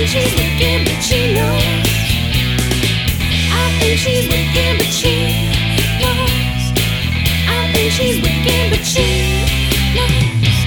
think she's wicked, but she knows. I think she's wicked, but she knows. I think she's wicked, but she knows.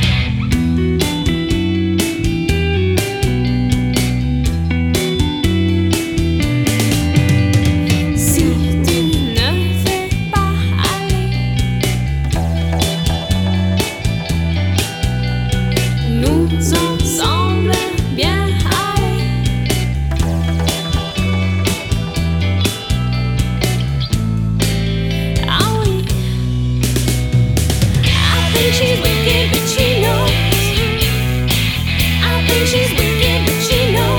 She's wicked, but she knows. I think she's wicked, but she knows.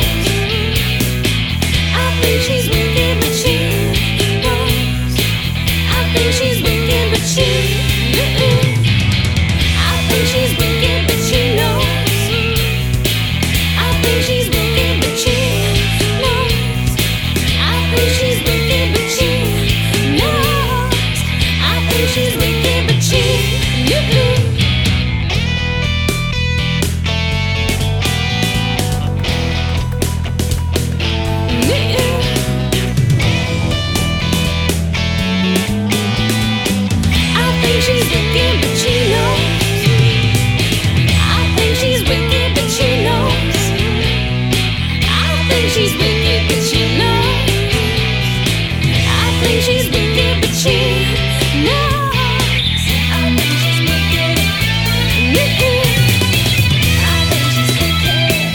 I think she's wicked, but she knows. I think she's wicked, but she knows. I think she's wicked, but she knows. I think she's wicked, but she knows. I think she's wicked, but she knows. I think she's wicked, but she knows. She's wicked, but she knows. I think she's wicked, but she knows. I think she's wicked. I think she's wicked.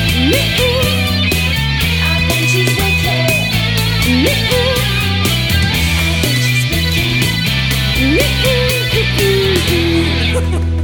I think she's wicked. I think she's wicked.